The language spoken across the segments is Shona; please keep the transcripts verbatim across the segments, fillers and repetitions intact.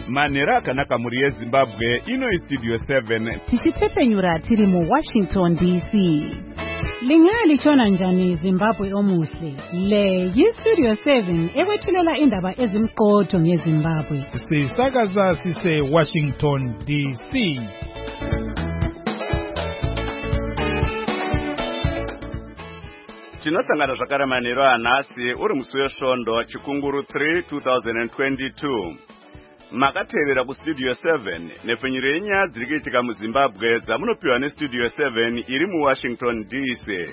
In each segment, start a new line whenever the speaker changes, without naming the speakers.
Manera akanaka muri yeZimbabwe ino istudio seven.
Tichitepenyura tiri mu Washington D C. Lingali chona njani Zimbabwe omuhle. Le yistudio seven ewethulela indaba ezimqotho ngeZimbabwe.
Sisakaza sise Washington D C.
Tinosangana zvakare manheru anhasi uri musi wesvondo Chikunguru three twenty twenty-two. Makatevera kustudio seven nepfenyuro yenyaya dziri kuitika muZimbabwe dzamunopiwa nestudio seven iri muWashington D C.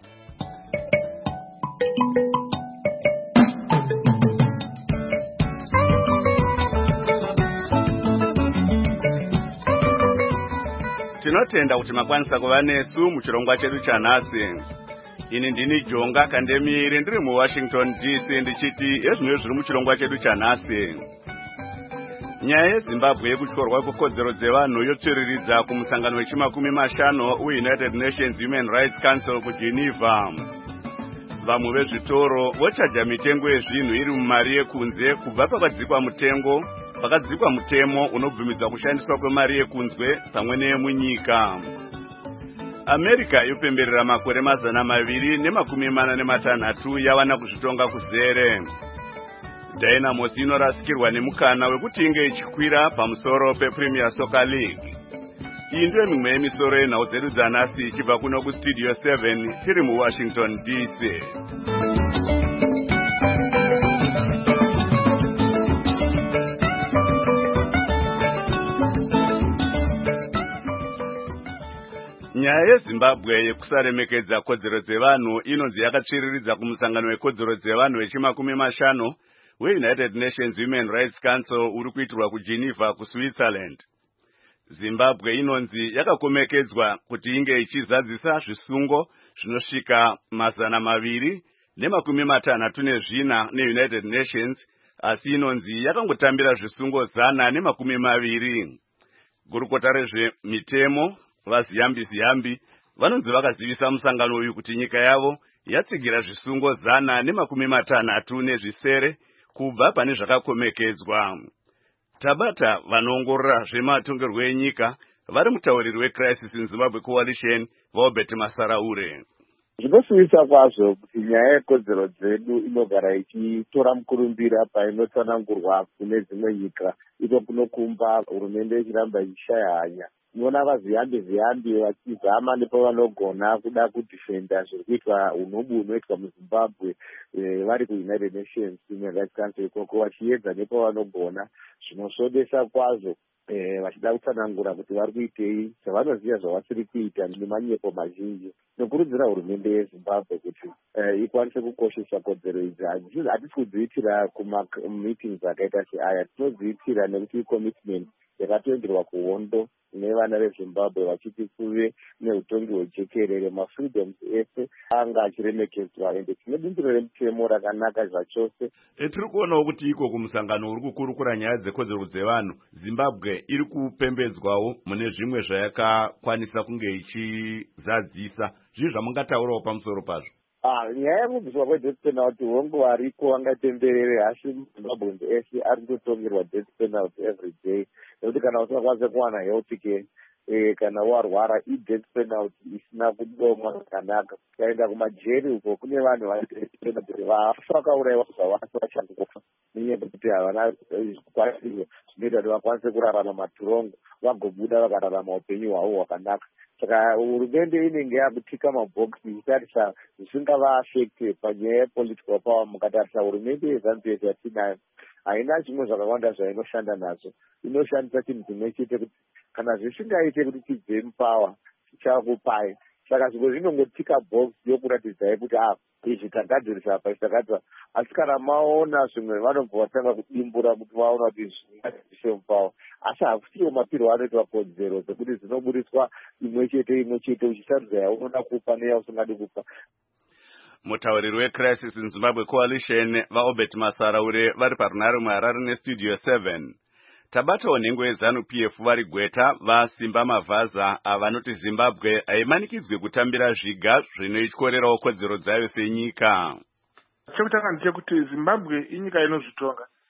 Tinotenda kuti makwanisa kuva nesu muchirongwa chedu chanhasi. Ini ndini Jonga Kandemiri ndiri muWashington D C ndichiti ezvino zviri muchirongwa chedu chanhasi. Nyaya yeZimbabwe yekutyorwa kwekodzero dzevanhu yotsviriridza kumusangano wechimakumi mashanu weUnited Nations Human Rights Council kuGeneva. Vamwe vezvitoro vochaja mitengo yezvinhu iri mumari yekunze kubva pakadzikwa mutengo pakadzikwa mutemo unobvumidza kushandiswa kwemari yekunze pamwe neyemunyika. America yopemberera makore mazana maviri nemakumi mana nematanhatu yawana kuzvitonga kuzere. Dynamos inorasikirwa nemukana wekuti inge ichikwira pamusoro pePremier Soccer League. Iyi ndiyo mimwe yemisoro yenhau dzedu dzanhasi ichibva kuno kustudio seven tiri muWashington D C. Nyaya yeZimbabwe yekusaremekedza kodzero dzevanhu inonzi yakatsviriridza kumusangano wekodzero dzevanhu wechimakumi mashanu weUnited Nations Human Rights Council uri kuitirwa kuGeneva kuSwitzerland. Zimbabwe inonzi yakakomekedzwa kuti inge ichizadzisa zvisungo zvinosvika mazana maviri nemakumi matanhatu nezvina neUnited Nations, asi inonzi yakangotambira zvisungo zana nemakumi maviri. Gurukota rezvemitemo vaziyambi ziyambi vanonzi vakazivisa musangano uyu kuti nyika yavo yatsigira zvisungo zana nemakumi matanhatu nezvisere kubva pane zvakakomekedzwa. Tabata vanoongorora zvematongerwo enyika vari mutauriri weCrisis in Zimbabwe Coalition Robert Masaraure.
Zvinosivisa kwazvo kuti nyaya yekodzero dzedu inogara ichitora mukurumbira painotsanangurwa kune dzimwe nyika, iko kunokumba hurumende ichiramba ichishaya hanya. Unoona vaziyambi ziyambi vachizama nepavanogona kuda kudhifenda zviri kuitwa unobu unoitwa muZimbabwe vari kuUnited Nations Human Rights Council ikoko vachiedza nepavanogona zvinosvodesa kwazvo vachida kutsanangura kuti vari kuitei zvavanoziva zvavasiri kuita nemanyepo mazhinji. Nokurudzira hurumende yeZimbabwe kuti ikwanise kukoshesa kodzero idzi. Hatisi kudziitira kumameetings akaita seaya, tinodziitira nekuti icommitment yakatoenderwa kuhondo nevana veZimbabwe vachiti kuve neutongi hwejekerere, mafreedoms ese anga achiremekedzwa, ende tine bumbiro remutemo rakanaka zvachose.
Tiri kuonawo kuti iko kumusangano uri kukurukura nyaya dzekodzero dzevanhu, Zimbabwe iri kupembedzwawo mune zvimwe zvayakakwanisa kunge ichizadzisa. Zvii zvamungataurawo pamusoro pazvo?
Ah, nyaya yekubviswa kwedeath penalty hongu variko angatemberere, asi muZimbabwe ese ari kutongerwa death penalty every day. Nekuti kana usingakwanise kuwana health care, eh, kana warwara i-death penalty isina kudomwa zvakanaka. Ukaenda kumajeri uko kune vanhu vafa vakaurayiwa zvavasi vachangofa nenyaya yekuti havana zvikwanisiro zvinoita kuti vakwanise kurarama maturongo vagobuda vakararama upenyu hwavo hwakanaka. Saka hurumende inenge yakutika mabhokisi ichitarisa zvisingavaafekte panyaya yepolitical power. Mukatarisa hurumende yeZambia yatinayo haina zvimwe zvakawanda zvainoshanda nazvo, inoshandisa chinhu chimwe chete kuti kana zvisingaite kuti tibve mupawa tichakupai. Saka zvimwe zvinongotika box yokuratidzai kuti ah izvi tagadzirisa apa izvi. Asi kana maona zvimwe vanobva vatanga kudimbura kuti vaona kuti zvingazise mupawa. Asi hakusiwo mapiro anoitwa kodzero dzekuti dzinoburiswa imwe chete imwe chete uchisarudza yaunoda kupa neyausingadi kupa.
Mutauriri weCrisis in Zimbabwe Coalition vaRobert Masaraure vari parunare muHarare nestudio seven. Tabatawo nhengo yeZanu-P F vari Gweta vasimba mavhaza avanoti Zimbabwe haimanikidzwe kutambira zviga zvinoityorerawo kodzero dzayo senyika.
Chekutanga ndechekuti Zimbabwe inyika inozvitonga.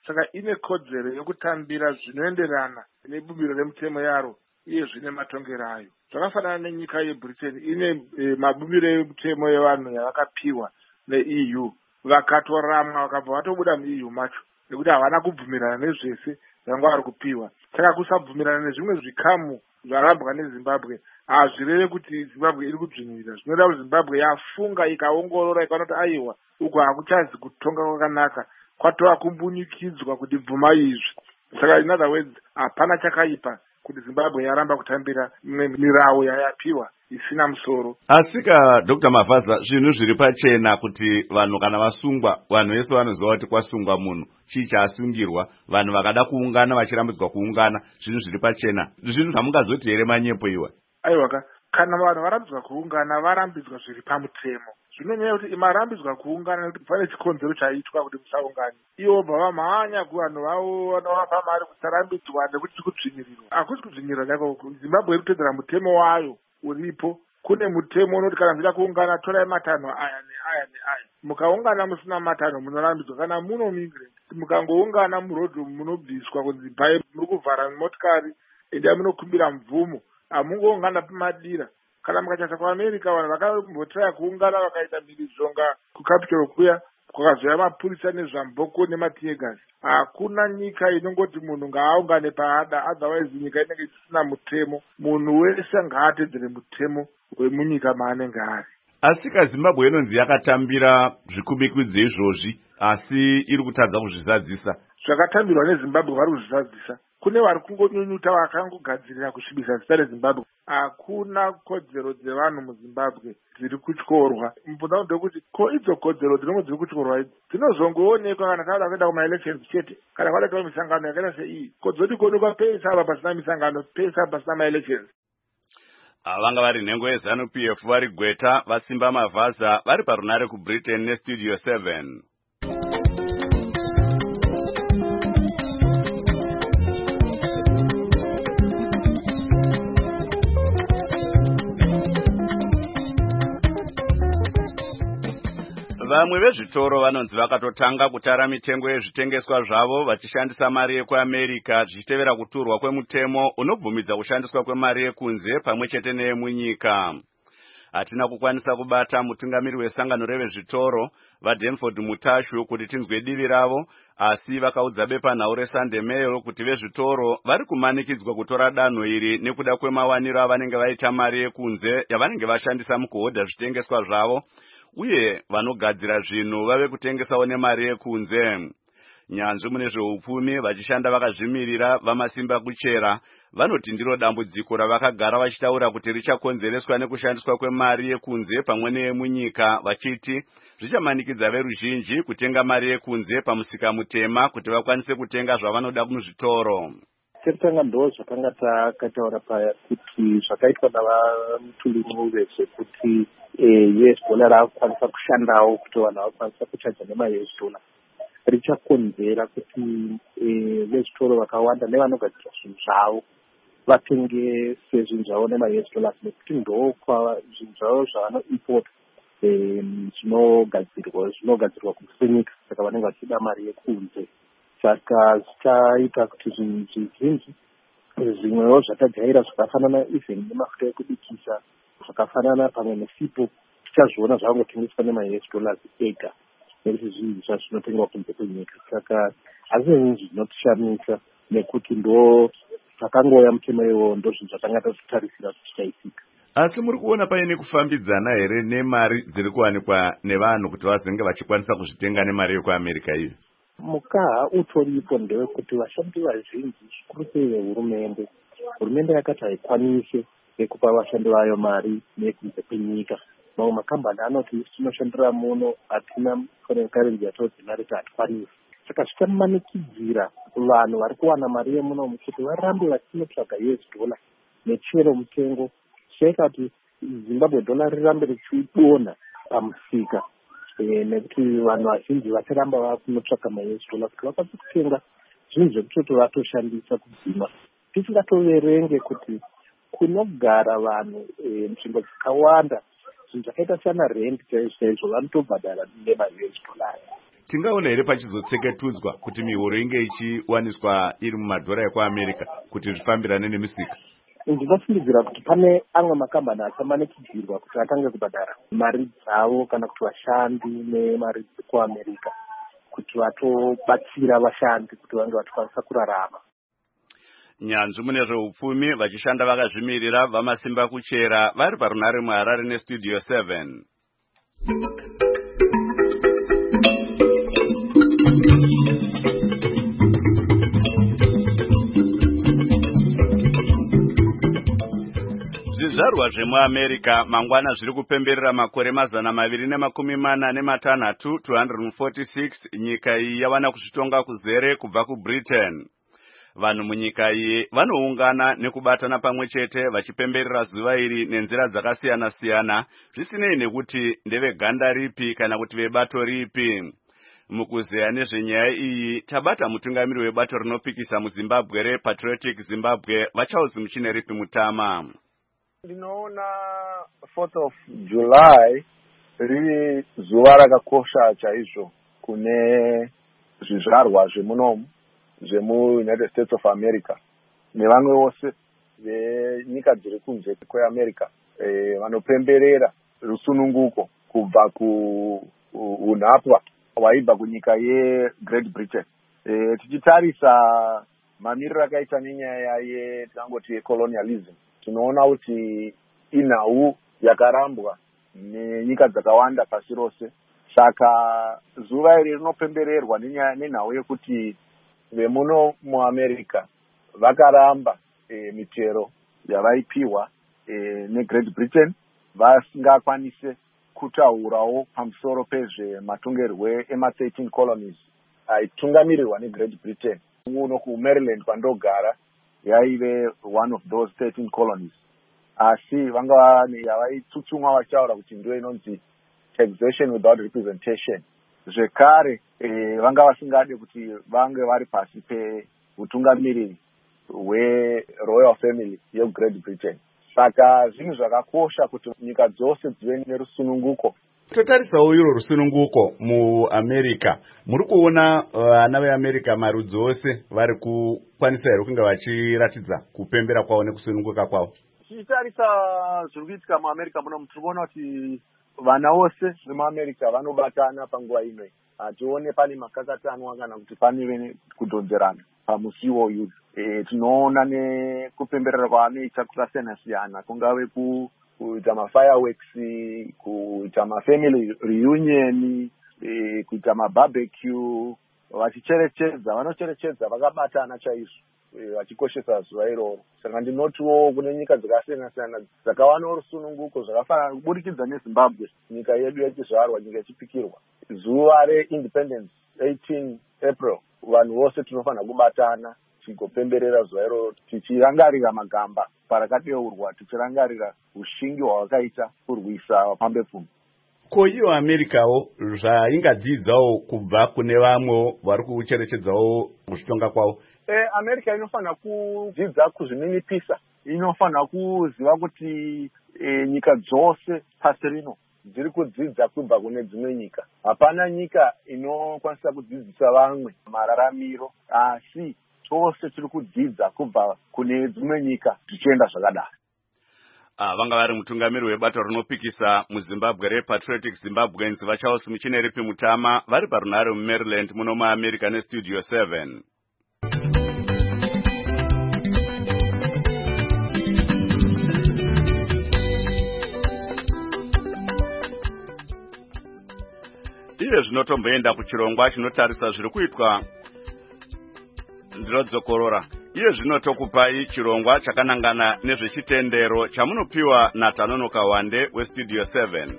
saka ine kodzero yekutambira zvinoenderana nebumbiro remutemo yaro iye zvine matongero ayo. Zvakafanana nenyika yeBritain ine e, mabumbiro emutemo yevanhu yavakapiwa ne-E U, vakatoramwa vakabva vatobuda mu-E U macho nekuti havana kubvumirana nezvese zvanga vari kupiwa. Saka kusabvumirana nezvimwe zvikamu zvarambwa neZimbabwe hazvireve kuti Zimbabwe iri kudzvinyirira. Zvinoda kuti Zimbabwe yafunga ikaongorora ikaona kuti aiwa uko hakuchazi kutonga kwakanaka, kwatova kumbunyikidzwa kuti bvuma izvi. Saka in other words hapana chakaipa kuti Zimbabwe yaramba kutambira mirawo yayapiwa isina musoro.
Asika Doctor Mavhaza, zvinhu zviri pachena kuti vanhu kana vasungwa, vanhu vese vanoziva kuti kwasungwa munhu, chii chaasungirwa, vanhu vakada kuungana vachirambidzwa kuungana, zvinhu zviri pachena. Zvinhu zvamungazoti here manyepo iwa?
Aiwa, kana vanhu varambidzwa kuungana varambidzwa zviri pamutemo. Zvinonyanya kuti marambidzwa kuungana nekuti pane chikonzero chaitwa kuti musaungane. Ivo bva vamhanya kuvanhu vavo vanovapa mari kusarambidzwa nekuti kudzvinyirirwa. Hakusi kudzvinyirirwa chako. Zimbabwe iri kutedzera mutemo wayo uripo. Kune mutemo unoti kana muchida kuungana torai matanho aya neaya neaya. Mukaungana musina matanho munorambidzwa. Kana muno muEngland mukangoungana murodhi munobviswa kunzi bhai muri kuvhara motikari ende munokumbira mvumo. Hamungoungana pamadira. Kana mukachasa kuAmerica vanhu vakambotraya kuungana vakaita mhirizhonga kuCapitol kuya kwakazouya mapurisa nezvamboko nematiegasi. Hakuna nyika inongoti munhu ngaaungane paada, otherwise nyika inenge isina mutemo. Munhu wese ngaatedzere mutemo wemunyika maanenge ari.
Asika Zimbabwe inonzi yakatambira zvikumikwidzi izvozvi asi iri kutadza kuzvizadzisa.
Zvakatambirwa neZimbabwe vari kuzvizadzisa. Kune vari kungonyunyuta vakangogadzirira kusvibisa zita reZimbabwe. Hakuna kodzero dzevanhu muZimbabwe dziri kutyorwa. Mubvunza ndekuti ko idzo kodzero dzinongo dziri kutyorwa idzi dzinozongoonekwa kana kada kuenda kumaelections chete, kana kwada kuita misangano yakaita seiyi. Kodzoti kuonekwa pesa apa pasina misangano, pesa apa pasina maelections.
Vanga vari nhengo yeZanu-P F vari Gweta, vaSimba Mavhaza vari parunare kuBritain neStudio seven. Vamwe vezvitoro vanonzi vakatotanga kutara mitengo yezvitengeswa zvavo vachishandisa mari yekuAmerica zvichitevera kuturwa kwemutemo unobvumidza kushandiswa kwemari yekunze pamwe chete neyemunyika. Hatina kukwanisa kubata mutungamiri wesangano revezvitoro vaDenford Mutashu kuti tinzwe divi ravo, asi vakaudza bepanhau reSunday Mail kuti vezvitoro vari kumanikidzwa kutora danho iri nekuda kwemawaniro avanenge vaita mari yekunze yavanenge vashandisa mukuhodha zvitengeswa zvavo, uye vanogadzira zvinhu vave kutengesawo nemari yekunze. Nyanzvi mune zveupfumi vachishanda vakazvimirira vaMasimba Kuchera vanoti ndiro dambudziko ravakagara vachitaura kuti richakonzereswa nekushandiswa kwemari yekunze pamwe neyemunyika, vachiti zvichamanikidza veruzhinji kutenga mari yekunze pamusika mutema kuti vakwanise kutenga zvavanoda muzvitoro.
Sekutanga ndo zvakanga takataura paya kuti zvakaitwa navamutungamiri vese kuti U S dollar rakukwanisa kushandawo kuti vanhu vakwanisa kuchaja nema-U S dollar richakonzera kuti vezvitoro vakawanda nevanogadzira zvinhu zvavo vatenge zvinhu zvavo nema-U S dollars nekuti ndokwa zvinhu zvavo zvavanoimport zvinogadzirwa zvinogadzirwa kunyika, saka vanenge vachida mari yekunze. Saka zvichaita kuti zvinhu zvizhinji zvimwewo zvatajaira zvakafanana even nemafuta ekubikisa zvakafanana pamwe nesipo tichazviona zvavangotengeswa nema-U S dollars ega nekuti zvinhu zvazvinotengwa kunze kwenyika. Saka hazvi zvinhu zvinotishamisa nekuti ndo zvakangoya mutemo iwowo ndo zvinhu zvatanga tazvitarisira kuti zvichaitika.
Asi muri kuona paine kufambidzana here nemari dziri kuwanikwa nevanhu kuti vazenge vachikwanisa kuzvitenga nemari yekuAmerica iyo?
Mukaha utoripo ndewekuti vashandi vazhinji zvikuru sei vehurumende, hurumende yakati haikwanise nekupa vashandi vayo mari nekunze kwenyika. Mamwe makambani anoti tinoshandira muno hatina foreign currency yatodzi mari hatikwanisi. Saka zvichamanikidzira vanhu vari kuwana mari yemuno kuti varambe vachinotsvaga U S dollar nechero mutengo zvichaita kuti Zimbabwe dollar rirambe richidonha pamusika. Nekuti vanhu vazhinji vacharamba vakunotsvaka ma-U S dollar kuti vakwanise kutenga zvinhu zvekutoti vatoshandisa kudzima. Tisingatoverenge kuti kunogara vanhu nzvimbo dzakawanda zvinhu zvakaita sana rent chaizvo chaizvo vanotobhadhara nema-U S dollar.
tingaona here pachizotseketudzwa kuti mihoro inge ichiwaniswa iri mumadhora ekuamerica kuti zvifambirane nemisika?
Ndinofungidzira kuti pane amwe makambani achamanikidzirwa kuti atange kubhadhara mari dzavo kana kuti vashandi nemari dzekuamerica kuti vatobatsira vashandi kuti vange vachikwanisa kurarama.
Nyanzvi mune zveupfumi vachishanda vakazvimirira vamasimba kuchera vari parunare muHarare nestudio seven. Zvizvarwa zvemuAmerica mangwana zviri kupemberera makore mazana maviri nemakumi mana nematanhatu two hundred forty-six nyika iyi yawana kuzvitonga kuzere kubva kuBritain. Vanhu munyika iyi vanoungana nekubatana pamwe chete vachipemberera zuva iri nenzira dzakasiyana siyana zvisinei nekuti ndeveganda ripi kana kuti vebato ripi. Mukuzeya nezvenyaya iyi tabata mutungamiri webato rinopikisa muZimbabwe rePatriotic Zimbabwe Vachauzi Muchine ripi Mutama.
Ndinoona fourth of July riri zuva rakakosha chaizvo kune zvizvarwa zvemunomu zvemu-United States of America nevamwe vose venyika dziri kunze kweAmerica e, vanopemberera rusununguko kubva kuunhapwa hwaibva kunyika yeGreat Britain. E, tichitarisa mamiriro akaita nenyaya yetingangoti yecolonialism, tinoona kuti inhau yakarambwa nenyika dzakawanda pasi rose. Saka zuva iri rinopembererwa nenhau yekuti vemuno muAmerica vakaramba e, mitero yavaipiwa e, neGreat Britain vasingakwanise kutaurawo pamusoro pezvematongerwe ema thirteen colonies aitungamirirwa neGreat Britain. Uno kuMaryland kwandogara yaive one of those thirteen colonies, asi vanga yavaitsutsumwa vachitaura kuti ndiyo inonzi taxation without representation. Zvekare e, vanga vasingade kuti vange vari pasi peutungamiriri hweroyal family yeGreat Britain. Saka zvinhu zvakakosha kuti nyika dzose dzive nerusununguko.
Totarisawo iro rusununguko muAmerica, muri kuona vana uh, veAmerica marudzi ose vari kukwanisa here kunge vachiratidza kupembera kwavo nekusununguka kwavo?
Tichitarisa zviri kuitika muAmerica muno, tiri kuona kuti vana vose vemuAmerica vanobatana panguva ino. Hatione pane makakatanwa kana kuti pane kudhonzerana pamusiwo uyu. E, tinoona nekupemberera kwavanoita kwakasiyana siyana, kungave kuita mafireworks, kuita mafamily reunion, e, kuita mabarbecue, vachicherechedza, vanocherechedza vakabatana chaizvo, e, vachikoshesa zuva iroro. Saka ndinotiwo kune nyika dzakasiyana siyana dzakawanawo rusununguko zvakafanana kuburikidza neZimbabwe, nyika yedu yachizvarwa, nyika yachipikirwa. Zuva reIndependence eighteen April, vanhu vose tinofanira kubatana tigopemberera zuva iroro tichirangarira magamba parakadeurwa, tichirangarira ushingi hwavakaita kurwisa vapambepfumi.
Ko iyo Americawo zvaingadzidzawo kubva kune vamwewo vari kucherechedzawo kuzvitonga kwavo?
E, America inofanira kudzidza kuzvininipisa, inofanira kuziva kuti e, nyika dzose pasi rino dziri kudzidza kubva kune dzimwe nyika. Hapana nyika inokwanisa kudzidzisa vamwe mararamiro, asi tose tiri kudzidza kubva kune dzimwe nyika zvichienda zvakadaro.
Ah, vanga vari mutungamiri webato rinopikisa muZimbabwe rePatriotic Zimbabweans Vachauzi Muchine ripi Mutama vari parunare muMaryland muno muAmerica nestudio seven. Iye zvinotomboenda kuchirongwa chinotarisa zviri kuitwa ndirodzokorora. Iye zvinotokupai chirongwa chakanangana nezvechitendero chamunopiwa naTanonoka Wande westudio seven.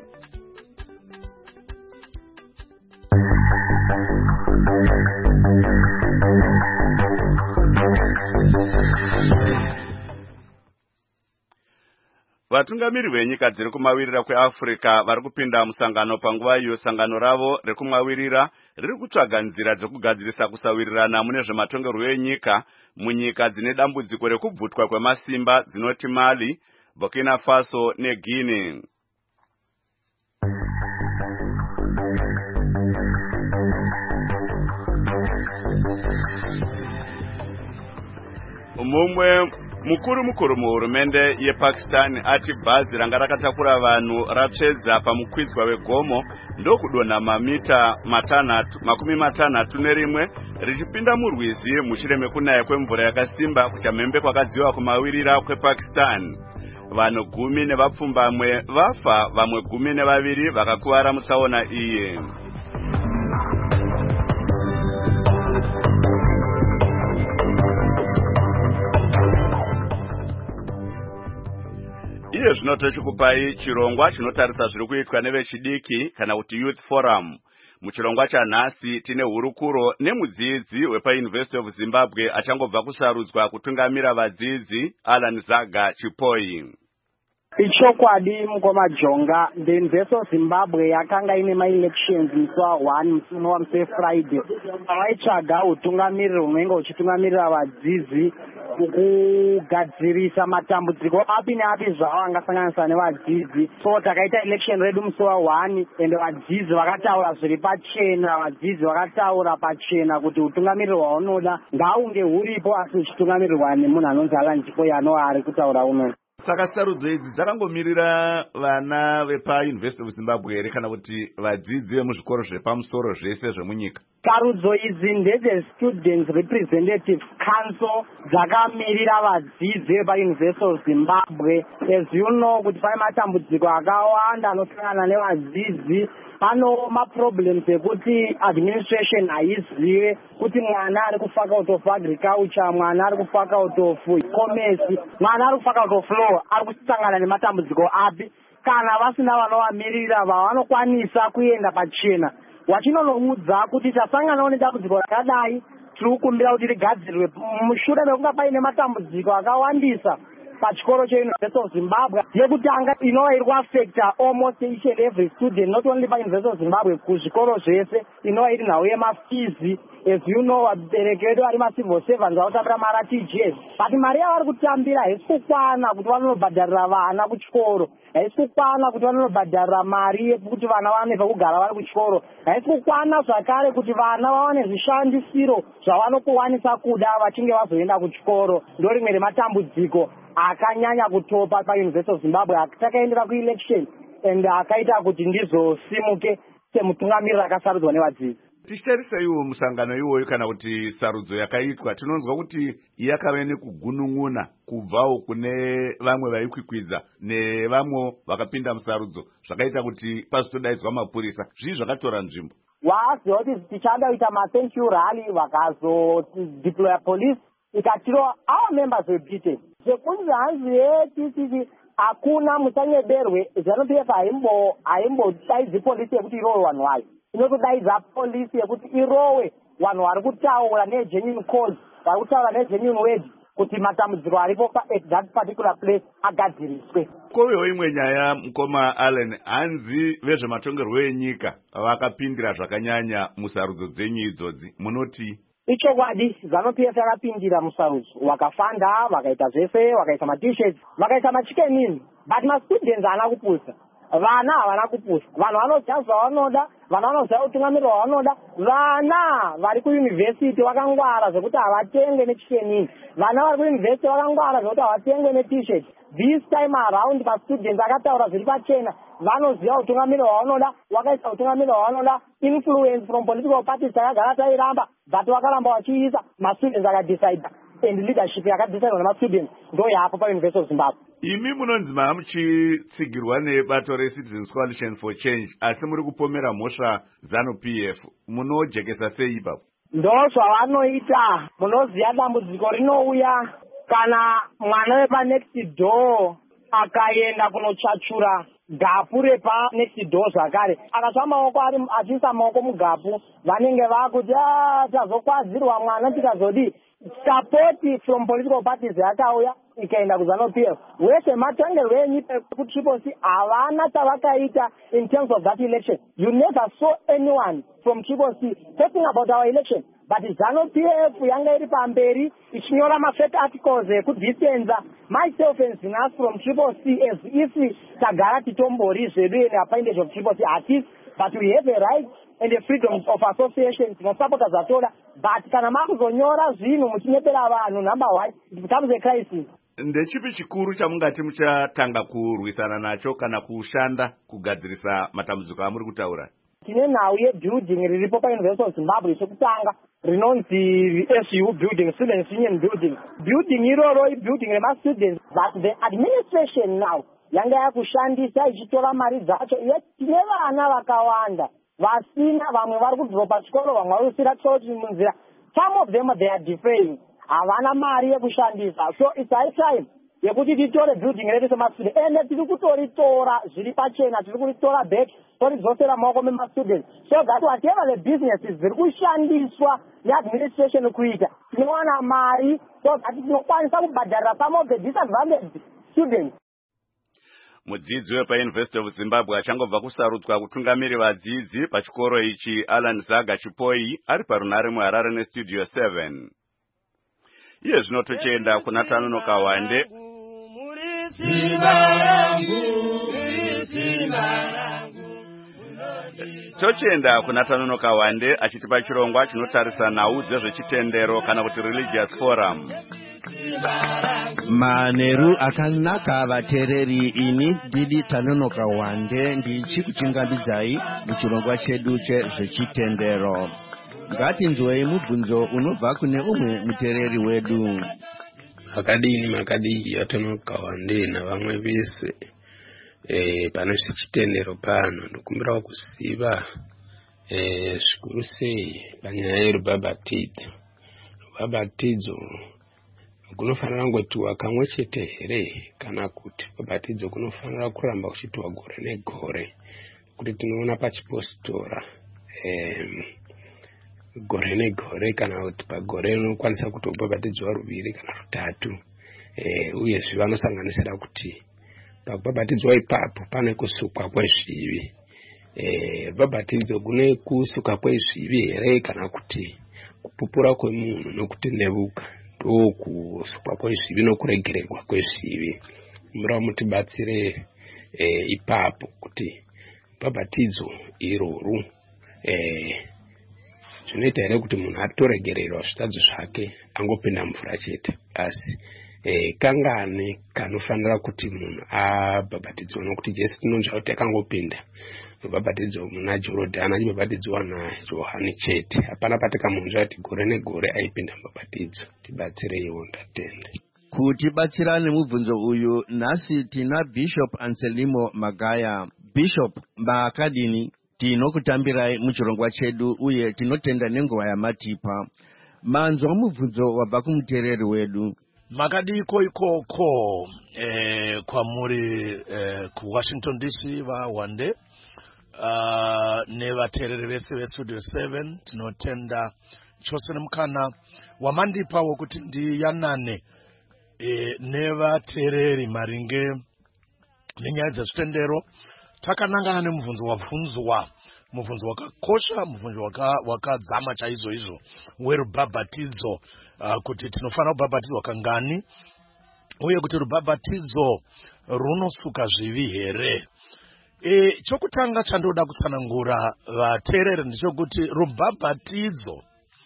Vatungamiri venyika dziri kumawirira kweAfrica vari kupinda musangano panguva iyo sangano ravo rekumawirira riri kutsvaga nzira dzekugadzirisa kusawirirana mune zvematongerwo enyika munyika dzine dambudziko rekubvutwa kwemasimba dzinoti Mali, Burkina Faso neGuinea. Mumwe mukuru mukuru muhurumende yePakistan ati bhazi ranga rakatakura vanhu rapsvedza pamukwidzwa wegomo ndokudonha mamita matanhatu makumi matanhatu nerimwe richipinda murwizi mushure mekunaya kwemvura yakasimba kuchamhembe kwakadziwa kumawirira kwePakistan. Vanhu gumi nevapfumbamwe vafa, vamwe gumi nevaviri vakakuvara mutsaona iyi. Iye zvino tochikupai chirongwa chinotarisa zviri kuitwa nevechidiki kana kuti Youth Forum. Muchirongwa chanhasi tine hurukuro nemudzidzi wepaUniversity of Zimbabwe achangobva kusarudzwa kutungamira vadzidzi, Alan Zaga Chipoi.
Ichokwadi mukoma Jonga, the University of Zimbabwe yakanga ine ma-elections musi one musi wa musi Friday. Vaitsvaga utungamiriri hunenge huchitungamirira vadzidzi kugadzirisa matambudziko api neapi zvavo angasanganisa nevadzidzi. So takaita election redu musi wa one ende vadzidzi vakataura zviri pachena, vadzidzi vakataura pachena kuti utungamiriri hwaunoda ngaunge huripo asi uchitungamirirwa nemunhu anonzi Alan Chipoi anova ari kutaura uno.
Saka sarudzo idzi dzakangomirira vana vepaUniversity of Zimbabwe here kana kuti vadzidzi vemuzvikoro zvepamusoro zvese zvemunyika?
Sarudzo idzi ndedze Students Representative Council dzakamirira vadzidzi vepaUniversity of Zimbabwe. As you know kuti pane matambudziko akawanda anosangana nevadzidzi. Pano ma-problems ekuti administration haizive kuti mwana ari kufaculty of agriculture, mwana ari kufaculty of commerce, mwana ari kufaculty of law ari kusangana nematambudziko api. Kana vasina vanovamirira vanokwanisa kuenda pachena. Wachinonoudza kuti tasanganawo nedambudziko rakadai, tiri kukumbira kuti rigadzirwe mushure mekunga paine matambudziko akawandisa pachikoro cheUniversity of Zimbabwe yekutanga inova iri kuaffecta almost each and every student, not only paUniversity of Zimbabwe, kuzvikoro zvese inova iri nhau yemafizi. As you know, vabereki vedu vari macivil servants vanotambira mara T G S, but mari yavari kutambira haisi kukwana kuti vanonobhadharira vana kuchikoro, haisi kukwana kuti vanonobhadharira mari yekuti vana vawane pekugara vari kuchikoro, haisi kukwana zvakare kuti vana vawane zvishandisiro zvavanokuwanisa kuda vachinge vazoenda kuchikoro. Ndo rimwe rematambudziko akanyanya kutopa paUniversity of Zimbabwe takaendera kuelection and akaita kuti ndizosimuke semutungamiriri akasarudzwa nevadzidzi.
Tichitarisa iwo musangano iwoyo kana kuti sarudzo yakaitwa, tinonzwa kuti yakave nekugunun'una kubvawo kune vamwe vaikwikwidza nevamwe vakapinda musarudzo, zvakaita kuti pazotodaidzwa mapurisa. Zvii zvakatora nzvimbo?
Waaziva kuti tichada kuita ma-thank you rally vakazodeploya police ikatirova our members were beaten. Zvekunzi hanzi yetiti hakuna musanyeberwe ZANU-P F haimbo haimbodaidzi polisi yekuti irowe vanhu vayo. Inotodaidza polisi yekuti irowe vanhu vari kutaura negenuine cause, vari kutaura negenuine word kuti matambudziko aripo at that particular place agadziriswe.
Kovewo imwe nyaya mukoma Allen, hanzi vezvematongerwo enyika vakapindira zvakanyanya musarudzo dzenyu idzodzi, munoti?
Ichokwadi ZANU-P F yakapindira musarudzo, vakafanda, vakaita zvese, vakaisa ma-t-shirts, vakaisa ma-chicken in, but ma-students haana kupusa. Vana havana kupusa. Vanhu vanoziva zvavanoda, vanhu vanoziva utungamiriri hwavanoda. Vana vari kuyunivhesiti vakangwara zvekuti havatenge ne-chicken in. Vana vari kuyunivhesiti vakangwara zvekuti havatenge ne-t-shirt. This time around ma-students akataura zviri pachena, vanoziva utungamiriri hwavanoda, wakaisa utungamiriri hwavanoda. Influence from political parties takagara tairamba, but vakaramba vachiisa, ma-students akadecide, and leadership yakadecide nema-students ndo yapo paUniversity of Zimbabwe.
Imi munonzi mava muchitsigirwa nebato reCitizens Coalition for Change, asi muri kupomera mhosva ZANU-P F, munojekesa sei ipapo?
Ndo zvavanoita. Munoziva dambudziko rinouya kana mwana wepanext door akaenda kunochachura gapu repa next door zvakare akasva maoko ari achiisa maoko mugapu, vanenge vakuti tazokwazirwa mwana tikazodi. Support from political parties yakauya ikaenda kuZANU-P F. Wese matongerwo enyika kuTriple C havana tavakaita in terms of that election. You never saw anyone from Triple C talking about our election. But ZANU-P F yanga iri pamberi ichinyora ma-fake articles ekudistenza myself and Zinas from Triple C as if tagara titombori zvedu ene appointed of Triple C. Hatisi but we have a right and a freedom of association tinosapota zvatora, but kana makuzonyora zvinhu muchinyepera vanhu, number one, it becomes a crisis.
Ndechipi chikuru chamungati muchatanga kurwisana nacho kana kushanda kugadzirisa matambudziko amuri kutaura?
Tine nhau yebuilding riripo paUniversity of Zimbabwe chekutanga rinonzi S U building, Students Union building. Building iroro ibuilding remastudents, but the administration now yanga yakushandisa ichitora mari dzacho. Tine vana vakawanda vasina, vamwe vari kudropa chikoro, vamwe vari kusira chochi munzira. Some of them they are defaying, havana mari yekushandisa. So it's high time yekuti titore building redu semastudent, ende tiri kutoritora zviri pachena, tiri kuritora back toridzosera maoko memastudents, so that whatever the businesses ziri kushandiswa neadministration kuita, tinowana mari so that tinokwanisa kubhadharira some of the disadvantaged students.
Mudzidzi wepaUniversity of Zimbabwe achangobva kusarudzwa kutungamiri vadzidzi pachikoro ichi, Alan Zaga Chipoi, ari parunare muHarare neStudio seven. Iye zvino tochienda kuna Tanono Kawande. Tochienda kuna Tanono Kawande achitipa chirongwa chinotarisa nhau dzezvechitendero kana kuti religious forum.
Maneru akanaka vatereri, ini ndidi Tanono Kawande ndichikuchingambidzai muchirongwa chedu chezvechitendero. Ngatinzwei mubvunzo unobva kune umwe mutereri wedu.
Makadini makadini Tanono Kawande navamwe vese eh pano chitendero pano ndokumbira kuziva eh zvikuru sei panyaya yerubhabhatidzo. Rubhabhatidzo kunofanira kungotiwa kamwe chete here kana kuti rubhabhatidzo kunofanira kuramba kuchitiwa gore negore, kuti tinoona pachipositora eh gore negore kana kuti pagore unokwanisa kutobhabhatidzwa ruviri kana rutatu. Eh uye zvivanosanganisira kuti pakubhabhatidzwa ipapo pane kusukwa kwezvivi. Eh rubhabhatidzo kune kusuka kwezvivi here kana kuti kupupura kwemunhu nokutendebuka ndokusukwa kwezvivi nokuregererwa kwezvivi. Mura mutibatsire eh ipapo kuti rubhabhatidzo iroru eh zvinoita here kuti munhu atoregererwa zvitadzi zvake angopinda mvura chete, asi eh kangani kanofanira kuti munhu abhabhatidzwa, nokuti Jesu tinonzwa kuti akangopinda rubhabhatidzo muna Jorodhani achibhabhatidzwa naJohani chete, hapana patakamunzwa kuti gore negore aipinda mubhabhatidzo. Tibatsireiwo ndatende.
Kutibatsira nemubvunzo uyu nhasi tina Bishop Anselmo Magaya. Bishop, maakadini tinokutambirai muchirongwa chedu uye tinotenda nenguva yamatipa. Manzwa mubvunzo wabva kumutereri wedu.
Makadiko ikoko eh, kwa muri eh, ku Washington D C vaWande uh, nevatereri vese veStudio seven, tinotenda chose nemukana wamandipa wokuti ndiyanane eh, nevatereri maringe nenyaya dzezvitendero. Takanangana nemubvunzo wabvunzwa, mubvunzo wakakosha, mubvunzo wakadzama waka chaizvo izvo werubhabhatidzo, uh, kuti tinofanira kubhabhatidzwa kangani uye kuti rubhabhatidzo runosuka zvivi here. E, chokutanga chandoda kutsanangura vatereri ndechekuti rubhabhatidzo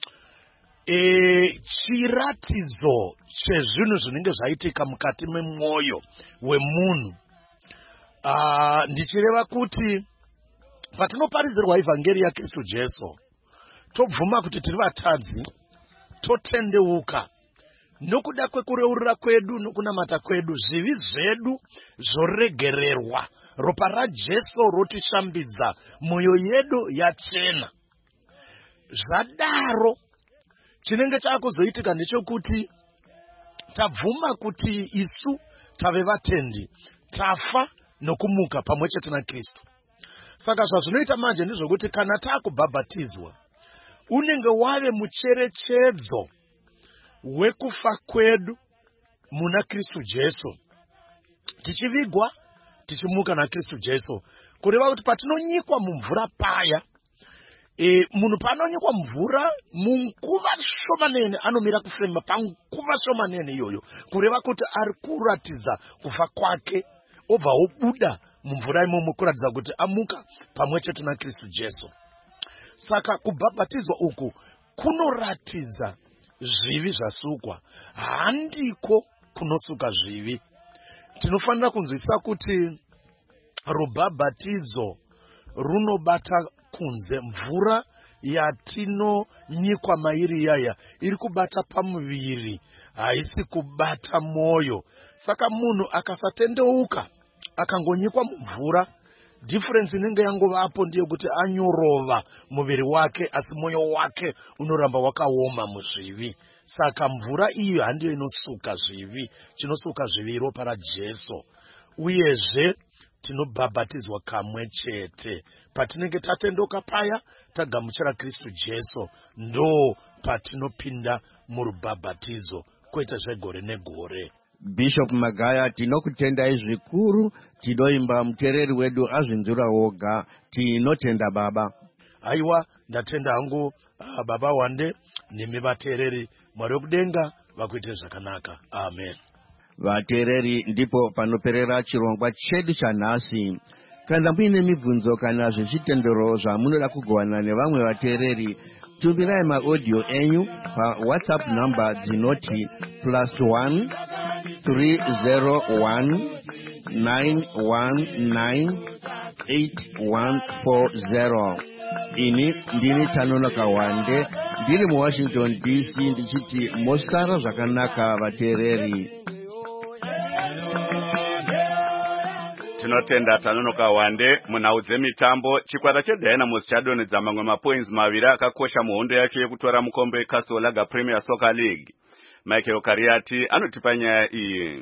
e, chiratidzo chezvinhu zvinenge zvaitika mukati memwoyo wemunhu. Uh, ndichireva kuti patinoparidzirwa ivhangeri yaKristu Jesu tobvuma kuti tiri vatadzi, totendeuka nokuda kwekureurira kwedu nokunamata kwedu, zvivi zvedu zvoregererwa, ropa raJesu rotishambidza, mwoyo yedu yachena. Zvadaro chinenge chakuzoitika ndechekuti tabvuma kuti isu tave vatendi, tafa nokumuka pamwe chete naKristu. Saka zvazvinoita manje ndizvokuti kana takubhabhatidzwa unenge wave mucherechedzo wekufa kwedu muna Kristu Jesu, tichivigwa tichimuka naKristu Jesu, kureva kuti patinonyikwa mumvura paya, e, munhu panonyikwa mvura munguva shomanene anomira kufema panguva shomanene iyoyo, kureva kuti ari kuratidza kufa kwake obva obuda mumvura imomo kuratidza kuti amuka pamwe chete naKristu Jesu. Saka kubhabhatizwa uku kunoratidza zvivi zvasukwa, handiko kunosuka zvivi. Tinofanira kunzwisisa kuti rubhabhatidzo runobata kunze. Mvura yatinonyikwa mairi yaya iri kubata pamuviri, haisi kubata moyo. Saka munhu akasatendeuka akangonyikwa mumvura, difference inenge yangovapo ndiyo kuti anyorova muviri wake, asi moyo wake unoramba wakaoma muzvivi. Saka mvura iyo handiyo inosuka zvivi. Chinosuka zvivi ropa raJesu. Uyezve tinobhabhatizwa kamwe chete. Patinenge tatendoka paya tagamuchira Kristu Jesu, ndo patinopinda murubhabhatidzo, kwete zvegore negore.
Bishop Magaya, tinokutendai zvikuru, tinoimba muteereri wedu azvinzura woga, tinotenda baba.
Aiwa, ndatenda hangu uh, baba wande nemi vateereri, Mwari wekudenga vakuite zvakanaka. Amen.
Vateereri, ndipo panoperera chirongwa chedu chanhasi. Kana muine mibvunzo kana zvichitendero zvamunoda kugovana nevamwe vateereri, tumbirai maaudio enyu pa WhatsApp number dzinoti plus one three zero one nine one nine eight one four zero. Ini ndini Tanonoka Wande, ndiri mu Washington D C, ndichiti mosara zvakanaka vateereri.
Tinotenda Tanonoka Wande. Munhau dzemitambo, chikwata cheDynamos chadonedza mamwe mapoints maviri akakosha muhondo yacho yekutora mukombe Castle Lager Premier Soccer League. Michael Kariati anotipa nyaya iyi.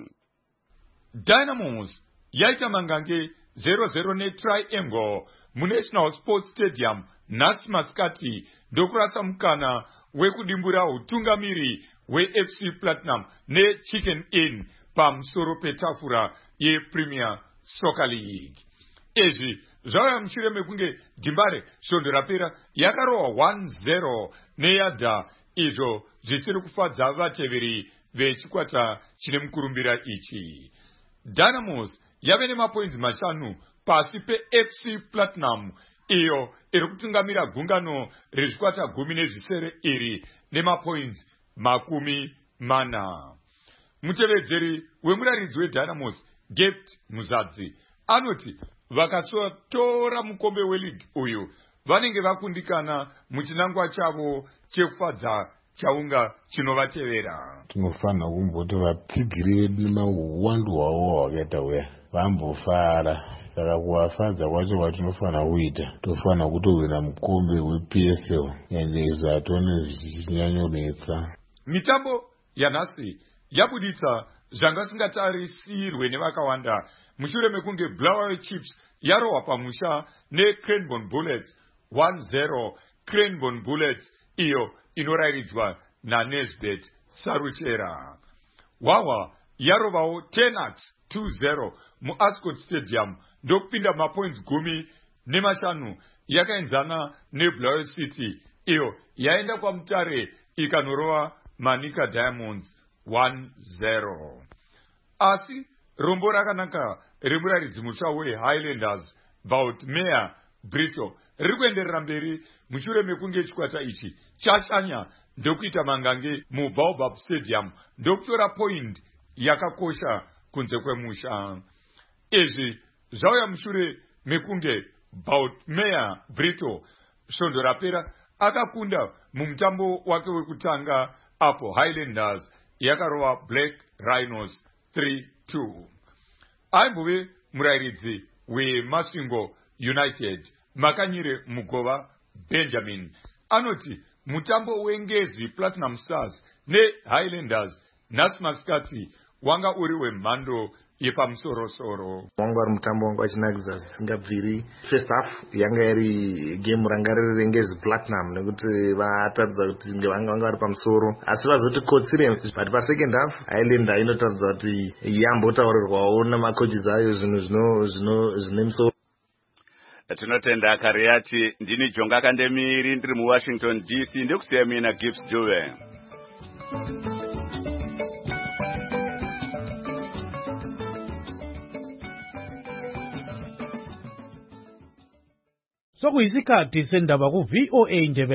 Dynamos yaita mangange zero zero neTriangle muNational Sports Stadium nhasi masikati, ndokurasa mukana wekudimbura utungamiri weF C Platinum neChicken Inn pamusoro petafura yePremier Soccer League. Izvi zvauya mushure mekunge Dimbare svondo rapera yakarohwa one zero neYadha, izvo zvisiri kufadza vateveri vechikwata chine mukurumbira ichi. Dynamos yave nemapoints mashanu pasi peF C Platinum, iyo iri kutungamira gungano rezvikwata gumi nezvisere iri nemapoints makumi mana. Mutevedzeri wemuraridzi weDynamos Gept Muzadzi anoti vakasotora mukombe weleague uyu vanenge vakundikana muchinangwa chavo chekufadza chaunga chinovatevera.
Tinofanira kumboti vapsigiri vedu nemauwandu hwavo hwakaita uya vambofara. Saka kuvafadza kwacho kwatinofanira kuita, tofanira kutowina mukombe weP S L, ende izvo hatione zvichinyanyonetsa.
Mitambo yanhasi yabuditsa zvanga singatarisirwe nevakawanda mushure mekunge Blair Chiefs yarohwa pamusha neCranbourne Bullets one zero. Cranbourne Bullets iyo inorayiridzwa naNesbet Saruchera. Wawa yarovawo Tenax two zero muAscot Stadium, ndokupinda mapoints gumi nemashanu yakaenzana neBlair City iyo yaenda kwamutare ikanorova Manica Diamonds one zero. Asi rombo rakanaka remuraridzi mutsva weHighlanders Bout Meyer Brito riri kuenderera mberi mushure mekunge chikwata ichi chashanya ndokuita mangange muBaobab Stadium ndokutora point yakakosha kunze kwemusha. Izvi zvauya mushure mekunge Bout Meyer Brito svondo rapera akakunda mumutambo wake wekutanga apo Highlanders yakarova Black Rhinos three two. Aimbove murayiridzi weMasvingo United Makanyire Mugova Benjamin anoti mutambo wengezi Platinum Stars neHighlanders nhasi masikati wanga uri wemhando yepamusorosoro.
Wanga uri mutambo wanga wachinakidza zvisingabviri. First half yanga iri game ranga riri rengezi Platinum nekuti vataridza kuti vanga vari pamusoro, asi vazoti kotsire. But pa second half Highlander inotaridza kuti yambotaurirwawo namakoches ayo zvinhu zvino zvine musoro.
Tinotenda Kariati. Ndini Jonga Kandemiri ndiri muWashington D C, ndikusiya mina Gibbs Joe.
sokuyisikhathi sendaba ku-V O A Ndebele.